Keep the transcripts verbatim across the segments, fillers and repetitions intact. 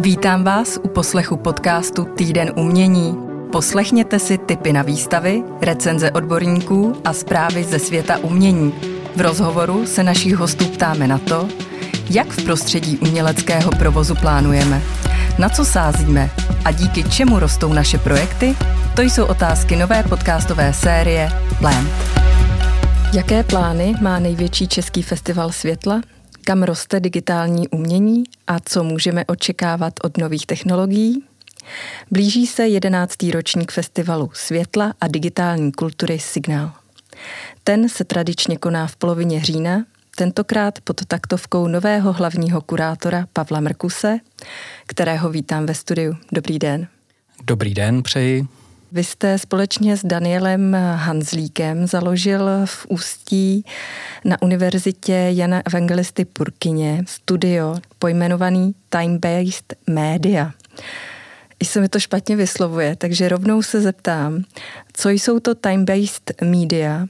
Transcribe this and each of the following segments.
Vítám vás u poslechu podcastu Týden umění. Poslechněte si tipy na výstavy, recenze odborníků a zprávy ze světa umění. V rozhovoru se našich hostů ptáme na to, jak v prostředí uměleckého provozu plánujeme, na co sázíme a díky čemu rostou naše projekty. To jsou otázky nové podcastové série Plant. Jaké plány má největší český festival světla? Kam roste digitální umění a co můžeme očekávat od nových technologií? Blíží se jedenáctý ročník festivalu světla a digitální kultury Signál. Ten se tradičně koná v polovině října, tentokrát pod taktovkou nového hlavního kurátora Pavla Mrkuse, kterého vítám ve studiu. Dobrý den. Dobrý den, přeji. Vy jste společně s Danielem Hanzlíkem založil v Ústí na univerzitě Jana Evangelisty Purkyně studio pojmenovaný Time-Based Media. I se mi to špatně vyslovuje, takže rovnou se zeptám, co jsou to Time-Based Media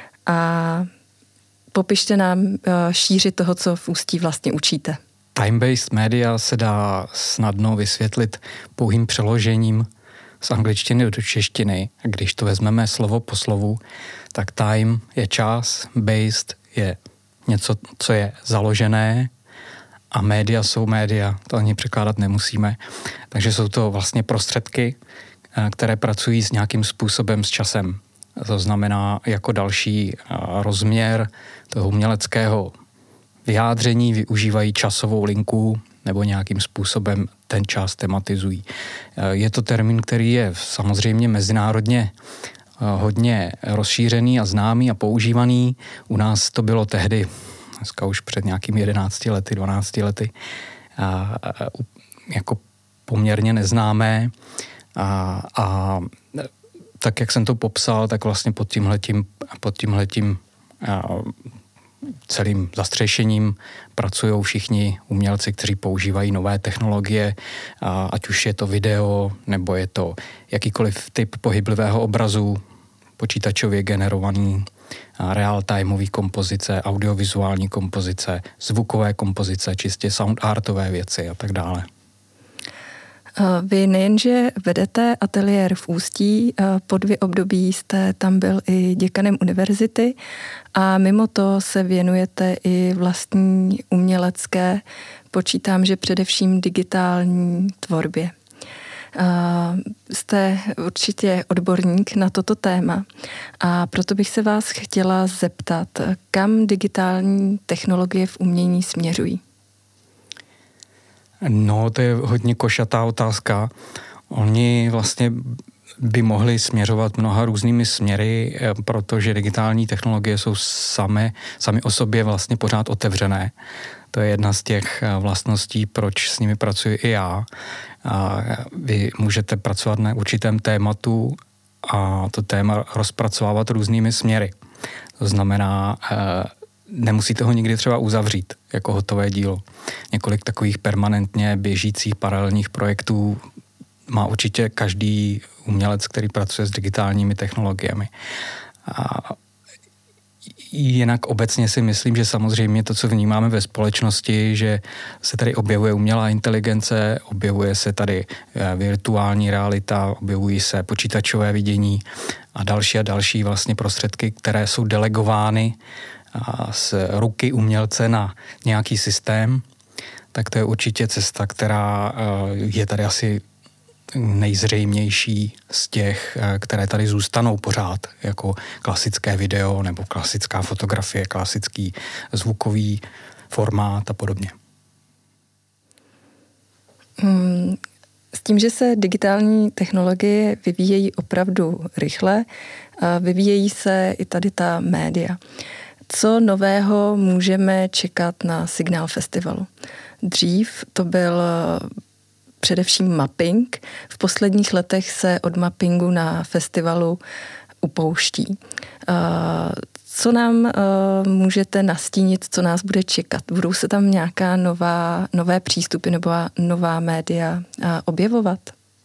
a popište nám šíři toho, co v Ústí vlastně učíte. Time-Based Media se dá snadno vysvětlit pouhým přeložením z angličtiny do češtiny. A když to vezmeme slovo po slovu, tak time je čas, based je něco, co je založené a média jsou média, to ani překládat nemusíme. Takže jsou to vlastně prostředky, které pracují s nějakým způsobem s časem. To znamená jako další rozměr toho uměleckého vyjádření využívají časovou linku nebo nějakým způsobem ten čas tematizují. Je to termín, který je samozřejmě mezinárodně hodně rozšířený a známý a používaný. U nás to bylo tehdy, dneska už před nějakými jedenácti lety, dvanácti lety, a, a, jako poměrně neznámé. A, a tak, jak jsem to popsal, tak vlastně pod tímhletím, pod tímhletím a, celým zastřešením pracují všichni umělci, kteří používají nové technologie, ať už je to video, nebo je to jakýkoliv typ pohyblivého obrazu, počítačově generovaný, real-timeový kompozice, audiovizuální kompozice, zvukové kompozice, čistě sound artové věci a tak dále. Vy nejenže vedete ateliér v Ústí, po dvě období jste tam byl i děkanem univerzity a mimo to se věnujete i vlastní umělecké, počítám, že především digitální tvorbě. Jste určitě odborník na toto téma a proto bych se vás chtěla zeptat, kam digitální technologie v umění směřují? No, to je hodně košatá otázka. Oni vlastně by mohli směřovat mnoha různými směry, protože digitální technologie jsou sami, sami o sobě vlastně pořád otevřené. To je jedna z těch vlastností, proč s nimi pracuji i já. A vy můžete pracovat na určitém tématu a to téma rozpracovávat různými směry. To znamená, nemusíte ho nikdy třeba uzavřít jako hotové dílo. Několik takových permanentně běžících paralelních projektů má určitě každý umělec, který pracuje s digitálními technologiemi. A jinak obecně si myslím, že samozřejmě to, co vnímáme ve společnosti, že se tady objevuje umělá inteligence, objevuje se tady virtuální realita, objevují se počítačové vidění a další a další vlastně prostředky, které jsou delegovány z ruky umělce na nějaký systém, tak to je určitě cesta, která je tady asi nejzřejmější z těch, které tady zůstanou pořád, jako klasické video nebo klasická fotografie, klasický zvukový formát a podobně. Hmm, s tím, že se digitální technologie vyvíjejí opravdu rychle, vyvíjejí se i tady ta média. Co nového můžeme čekat na Signál festivalu? Dřív to byl především mapping. V posledních letech se od mappingu na festivalu upouští. Co nám můžete nastínit, co nás bude čekat? Budou se tam nějaká nová, nové přístupy nebo nová média objevovat?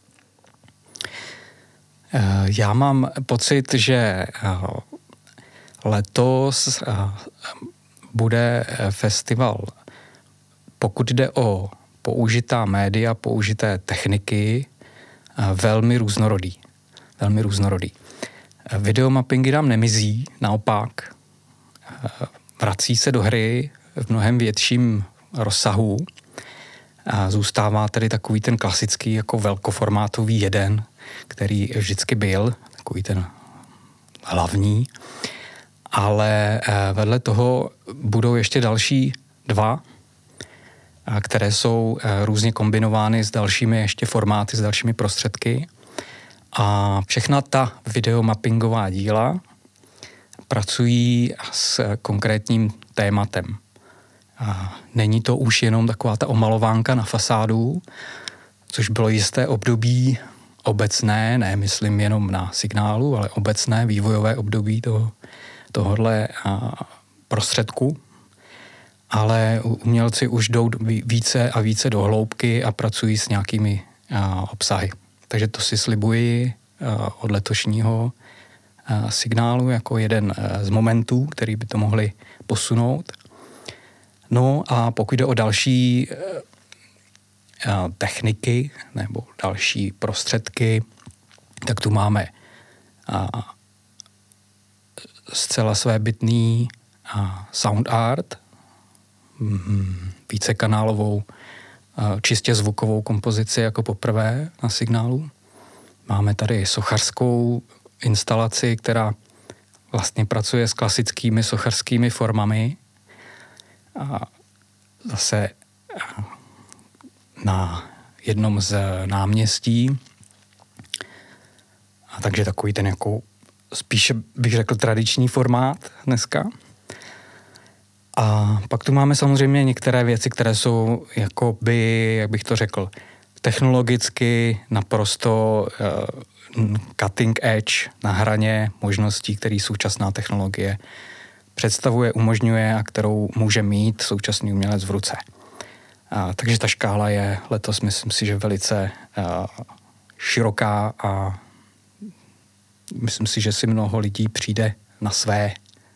Já mám pocit, že letos bude festival, pokud jde o použitá média, použité techniky velmi různorodý. Velmi různorodý. Videomappingy nám nemizí, naopak vrací se do hry v mnohem větším rozsahu. A zůstává tedy takový ten klasický jako velkoformátový jeden, který vždycky byl, takový ten hlavní. Ale vedle toho budou ještě další dva, které jsou různě kombinovány s dalšími ještě formáty, s dalšími prostředky. A všechna ta videomappingová díla pracují s konkrétním tématem. A není to už jenom taková ta omalovánka na fasádu, což bylo jisté období obecné, ne myslím jenom na signálu, ale obecné vývojové období toho, tohodle prostředku. Ale umělci už jdou více a více do hloubky a pracují s nějakými obsahy. Takže to si slibuji od letošního signálu jako jeden z momentů, který by to mohli posunout. No a pokud jde o další techniky nebo další prostředky, tak tu máme zcela svébytný sound art, vícekanálovou čistě zvukovou kompozici jako poprvé na signálu. Máme tady sochařskou instalaci, která vlastně pracuje s klasickými sochařskými formami. A zase na jednom z náměstí. A takže takový ten jako spíše bych řekl tradiční formát dneska. A pak tu máme samozřejmě některé věci, které jsou jakoby, jak bych to řekl, technologicky naprosto uh, cutting edge, na hraně možností, které současná technologie představuje, umožňuje a kterou může mít současný umělec v ruce. Uh, takže ta škála je letos, myslím si, že velice uh, široká a myslím si, že si mnoho lidí přijde na své.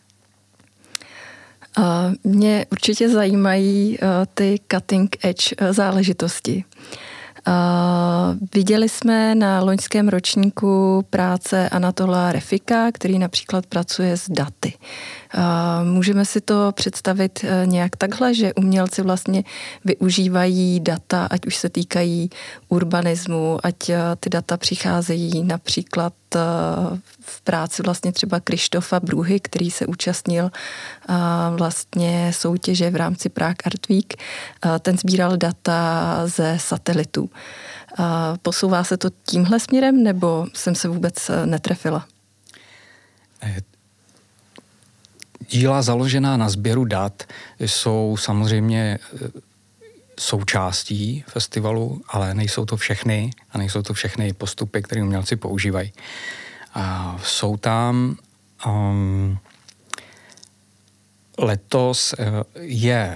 Uh, mě určitě zajímají uh, ty cutting edge uh, záležitosti. Uh, viděli jsme na loňském ročníku práce Anatola Refika, který například pracuje s daty. Uh, můžeme si to představit uh, nějak takhle, že umělci vlastně využívají data, ať už se týkají urbanismu, ať uh, ty data přicházejí například uh, v práci vlastně třeba Krištofa Bruhy, který se účastnil uh, vlastně soutěže v rámci Prague Art Week. Uh, ten sbíral data ze satelitu. Uh, posouvá se to tímhle směrem, nebo jsem se vůbec uh, netrefila? Díla založená na sběru dat jsou samozřejmě součástí festivalu, ale nejsou to všechny a nejsou to všechny postupy, které umělci používají. A jsou tam um, letos je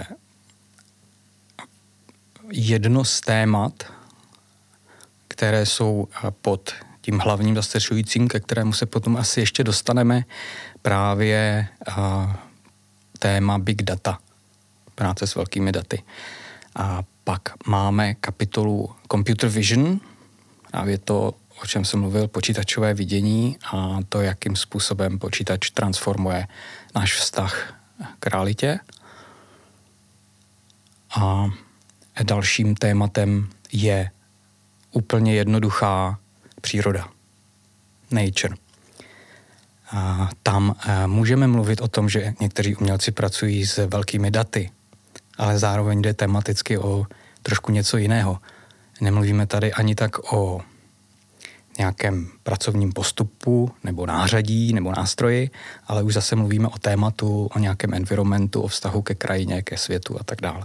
jedno z témat, které jsou pod tím hlavním zastřešujícím, ke kterému se potom asi ještě dostaneme, právě uh, téma Big Data, práce s velkými daty. A pak máme kapitolu Computer Vision, právě to, o čem jsem mluvil, počítačové vidění a to, jakým způsobem počítač transformuje náš vztah k realitě. A dalším tématem je úplně jednoduchá příroda. Nature. A tam můžeme mluvit o tom, že někteří umělci pracují s velkými daty, ale zároveň jde tematicky o trošku něco jiného. Nemluvíme tady ani tak o nějakém pracovním postupu nebo nářadí nebo nástroji, ale už zase mluvíme o tématu, o nějakém environmentu, o vztahu ke krajině, ke světu a tak dále.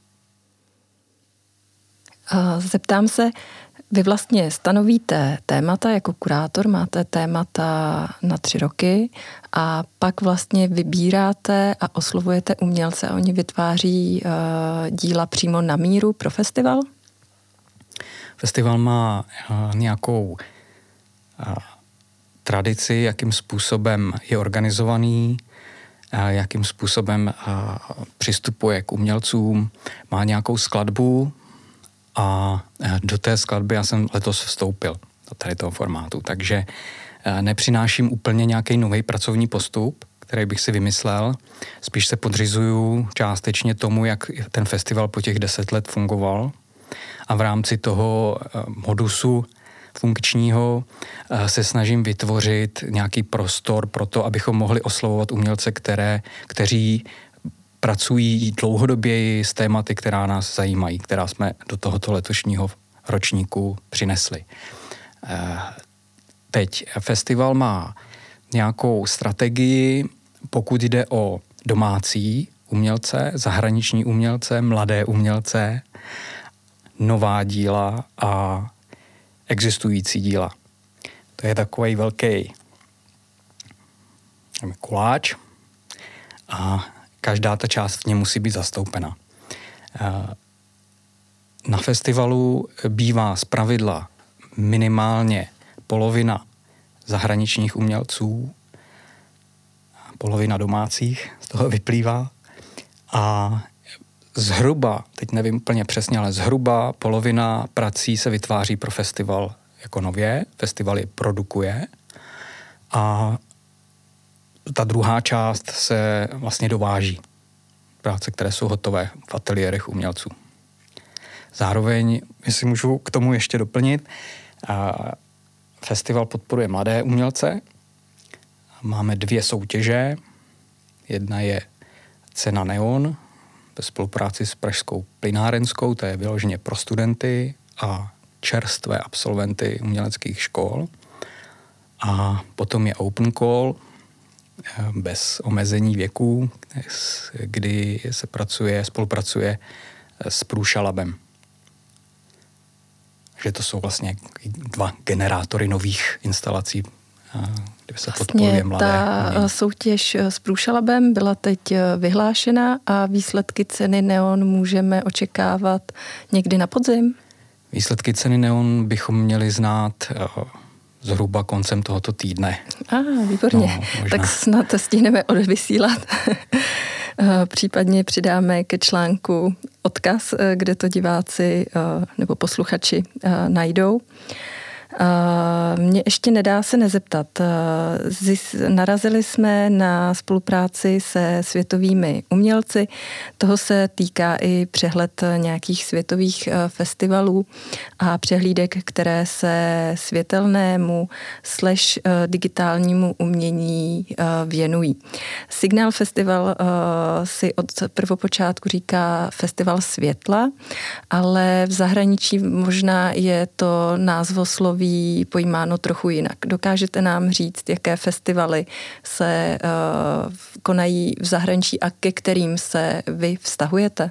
Zeptám se, vy vlastně stanovíte témata jako kurátor, máte témata na tři roky a pak vlastně vybíráte a oslovujete umělce a oni vytváří uh, díla přímo na míru pro festival? Festival má uh, nějakou uh, tradici, jakým způsobem je organizovaný, uh, jakým způsobem uh, přistupuje k umělcům, má nějakou skladbu a do té skladby já jsem letos vstoupil do tady toho formátu, takže nepřináším úplně nějaký nový pracovní postup, který bych si vymyslel. Spíš se podřizuju částečně tomu, jak ten festival po těch deset let fungoval a v rámci toho modusu funkčního se snažím vytvořit nějaký prostor pro to, abychom mohli oslovovat umělce, které, kteří pracují dlouhodoběji s tématy, která nás zajímají, která jsme do tohoto letošního ročníku přinesli. Teď festival má nějakou strategii, pokud jde o domácí umělce, zahraniční umělce, mladé umělce, nová díla a existující díla. To je takový velký koláč a každá ta část v něm musí být zastoupena. Na festivalu bývá zpravidla minimálně polovina zahraničních umělců, polovina domácích, z toho vyplývá. A zhruba, teď nevím úplně přesně, ale zhruba polovina prací se vytváří pro festival jako nově, festival je produkuje a ta druhá část se vlastně dováží. Práce, které jsou hotové v ateliérech umělců. Zároveň, jestli můžu k tomu ještě doplnit, festival podporuje mladé umělce. Máme dvě soutěže. Jedna je Cena Neon ve spolupráci s Pražskou plynárenskou, to je vyloženě pro studenty a čerstvé absolventy uměleckých škol. A potom je Open Call bez omezení věků, kdy se pracuje, spolupracuje s Průšalabem. Že to jsou vlastně dva generátory nových instalací, kde se podporuje mladé. Ta umění. Soutěž s Průšalabem byla teď vyhlášena a výsledky Ceny Neon můžeme očekávat někdy na podzim? Výsledky Ceny Neon bychom měli znát zhruba koncem tohoto týdne. A, ah, výborně. No, tak snad stihneme odvysílat. Případně přidáme ke článku odkaz, kde to diváci nebo posluchači najdou. Mně ještě nedá se nezeptat. Narazili jsme na spolupráci se světovými umělci. Toho se týká i přehled nějakých světových festivalů a přehlídek, které se světelnému slash digitálnímu umění věnují. Signál Festival si od prvopočátku říká Festival světla, ale v zahraničí možná je to názvosloví pojímáno trochu jinak. Dokážete nám říct, jaké festivaly se uh, konají v zahraničí a ke kterým se vy vztahujete?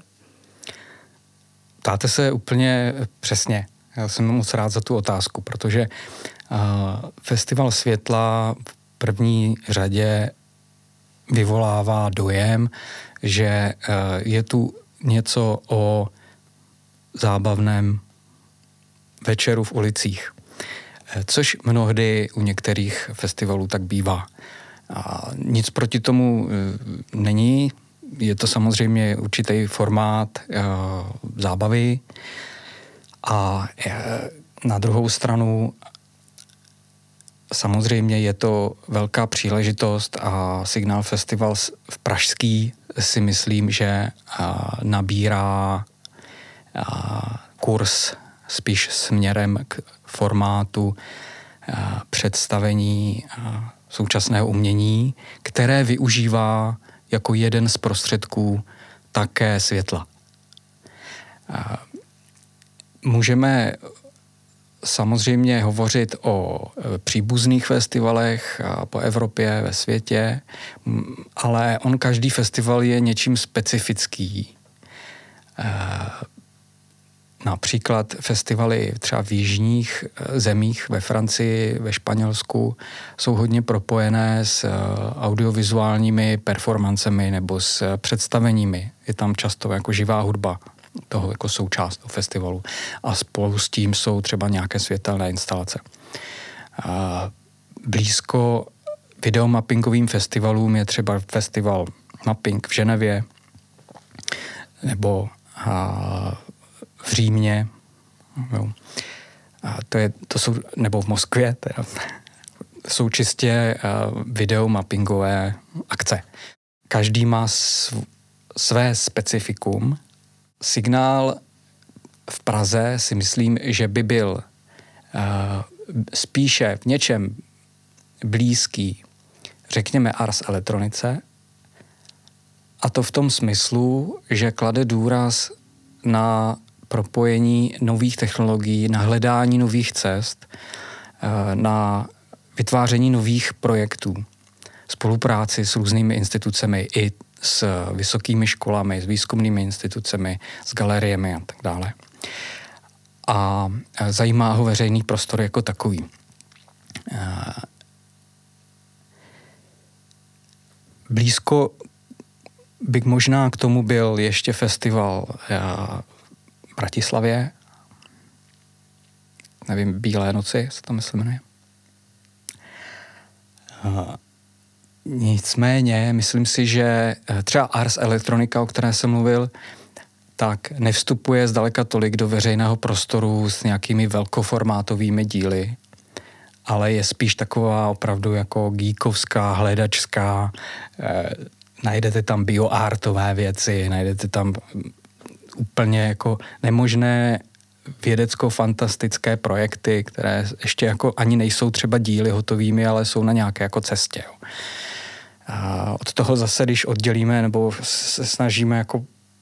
Ptáte se úplně přesně. Já jsem moc rád za tu otázku, protože uh, Festival světla v první řadě vyvolává dojem, že uh, je tu něco o zábavném večeru v ulicích. Což mnohdy u některých festivalů tak bývá. A nic proti tomu není. Je to samozřejmě určitý formát uh, zábavy. A uh, na druhou stranu samozřejmě je to velká příležitost a Signál Festival v Pražský si myslím, že uh, nabírá uh, kurz spíš směrem k formátu a, představení a, současného umění, které využívá jako jeden z prostředků také světla. A, můžeme samozřejmě hovořit o příbuzných festivalech po Evropě, ve světě, ale on každý festival je něčím specifický. A, Například festivaly třeba v jižních zemích, ve Francii, ve Španělsku, jsou hodně propojené s audiovizuálními performancemi nebo s představeními. Je tam často jako živá hudba toho jako součást toho festivalu. A spolu s tím jsou třeba nějaké světelné instalace. Blízko videomappingovým festivalům je třeba festival Mapping v Ženevě nebo v Římě, Jo. A to, je, to jsou, nebo v Moskvě, teda, jsou čistě uh, videomappingové akce. Každý má sv, své specifikum. Signál v Praze si myslím, že by byl uh, spíše v něčem blízký, řekněme, Ars Electronice, a to v tom smyslu, že klade důraz na propojení nových technologií, na hledání nových cest, na vytváření nových projektů, spolupráci s různými institucemi i s vysokými školami, s výzkumnými institucemi, s galeriemi a tak dále. A zajímá ho veřejný prostor jako takový. Blízko by možná k tomu byl ještě festival v Bratislavě, nevím, Bílé noci se to myslím jmenuje. Nicméně, myslím si, že třeba Ars Electronica, o které jsem mluvil, tak nevstupuje zdaleka tolik do veřejného prostoru s nějakými velkoformátovými díly, ale je spíš taková opravdu jako geekovská, hledačská, eh, najdete tam bioartové věci, najdete tam úplně jako nemožné vědecko-fantastické projekty, které ještě jako ani nejsou třeba díly hotovými, ale jsou na nějaké jako cestě. Jo. A od toho zase, když oddělíme nebo se snažíme jako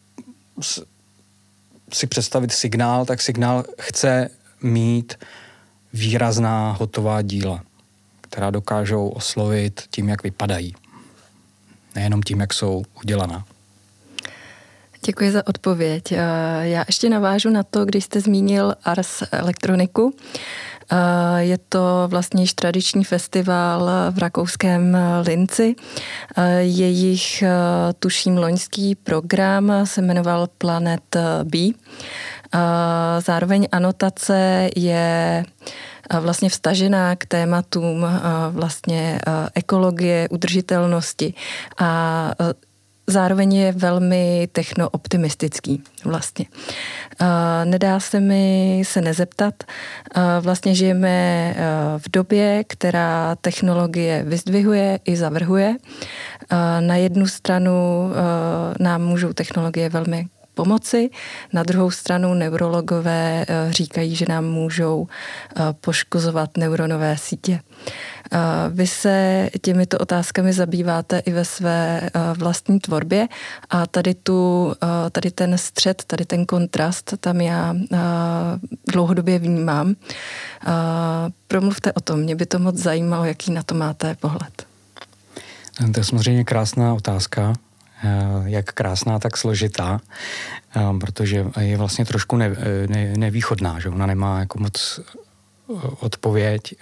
si představit signál, tak signál chce mít výrazná hotová díla, která dokážou oslovit tím, jak vypadají. Nejenom tím, jak jsou udělaná. Děkuji za odpověď. Já ještě navážu na to, když jste zmínil Ars Electroniku. Je to vlastně již tradiční festival v rakouském Linci. Jejich, tuším, loňský program se jmenoval Planet B. Zároveň anotace je vlastně vstažená k tématům vlastně ekologie, udržitelnosti a zároveň je velmi technooptimistický vlastně. Nedá se mi se nezeptat. Vlastně žijeme v době, která technologie vyzdvihuje i zavrhuje. Na jednu stranu nám můžou technologie velmi pomoci, na druhou stranu neurologové říkají, že nám můžou poškozovat neuronové sítě. Vy se těmito otázkami zabýváte i ve své vlastní tvorbě a tady, tu, tady ten střed, tady ten kontrast, tam já dlouhodobě vnímám. Promluvte o tom, mě by to moc zajímalo, jaký na to máte pohled. To je samozřejmě krásná otázka, jak krásná, tak složitá, protože je vlastně trošku ne, ne, nevýchodná, že ona nemá jako moc odpověď.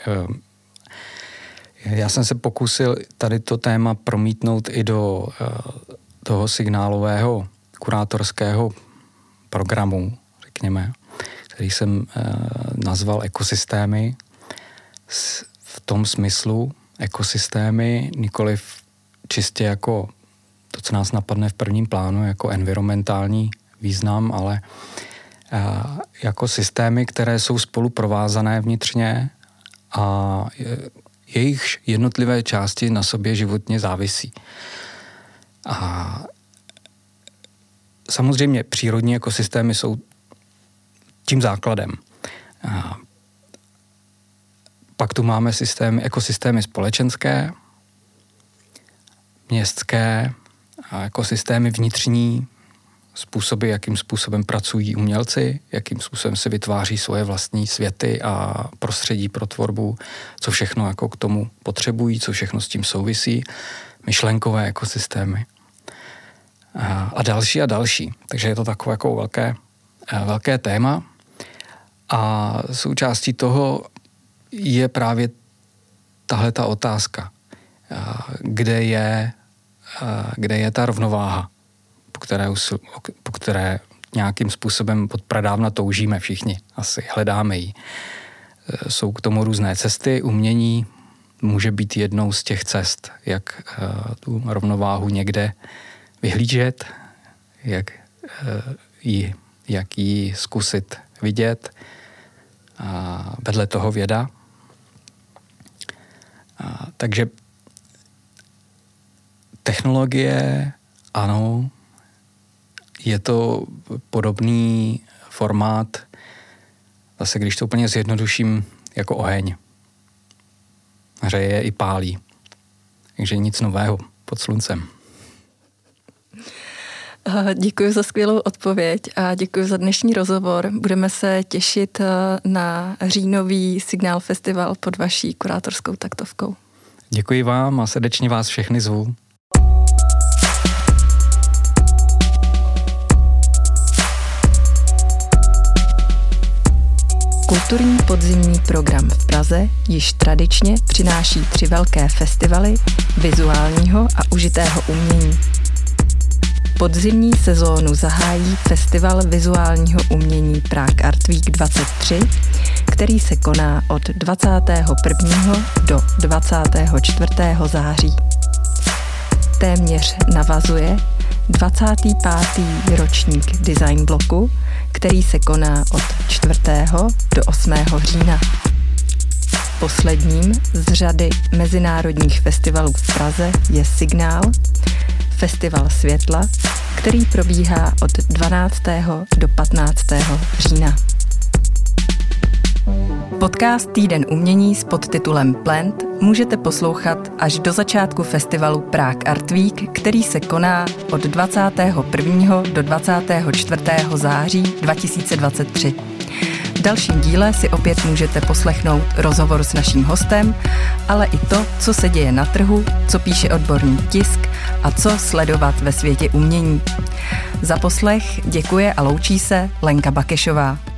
Já jsem se pokusil tady to téma promítnout i do toho signálového kurátorského programu, řekněme, který jsem nazval ekosystémy v tom smyslu ekosystémy, nikoliv čistě jako to, co nás napadne v prvním plánu, jako environmentální význam, ale jako systémy, které jsou spolu provázané vnitřně a jejich jednotlivé části na sobě životně závisí. A samozřejmě přírodní ekosystémy jsou tím základem. A pak tu máme systémy, ekosystémy společenské, městské, a ekosystémy vnitřní, způsoby, jakým způsobem pracují umělci, jakým způsobem se vytváří svoje vlastní světy a prostředí pro tvorbu, co všechno jako k tomu potřebují, co všechno s tím souvisí, myšlenkové ekosystémy a, a další a další. Takže je to takové jako velké, velké téma a součástí toho je právě tahle ta otázka, kde je kde je ta rovnováha, po které, po které nějakým způsobem od pradávna toužíme všichni, asi hledáme ji. Jsou k tomu různé cesty, umění může být jednou z těch cest, jak tu rovnováhu někde vyhlížet, jak ji, jak ji zkusit vidět, a vedle toho věda. A, takže technologie, ano, je to podobný formát, zase když to úplně zjednoduším, jako oheň. Hřeje i pálí. Takže nic nového pod sluncem. Děkuji za skvělou odpověď a děkuji za dnešní rozhovor. Budeme se těšit na říjnový Signál Festival pod vaší kurátorskou taktovkou. Děkuji vám a srdečně vás všechny zvu. Kulturní podzimní program v Praze již tradičně přináší tři velké festivaly vizuálního a užitého umění. Podzimní sezónu zahájí Festival vizuálního umění Prague Art Week dvacet tři, který se koná od dvacátého prvního do dvacátého čtvrtého září. Téměř navazuje dvacátý pátý ročník Design bloku, který se koná od čtvrtého do osmého října. Posledním z řady mezinárodních festivalů v Praze je Signál, festival světla, který probíhá od dvanáctého do patnáctého října. Podcast Týden umění s podtitulem Plant můžete poslouchat až do začátku festivalu Prague Art Week, který se koná od dvacátého prvního do dvacátého čtvrtého září dva tisíce dvacet tři. V dalším díle si opět můžete poslechnout rozhovor s naším hostem, ale i to, co se děje na trhu, co píše odborný tisk a co sledovat ve světě umění. Za poslech děkuje a loučí se Lenka Bakešová.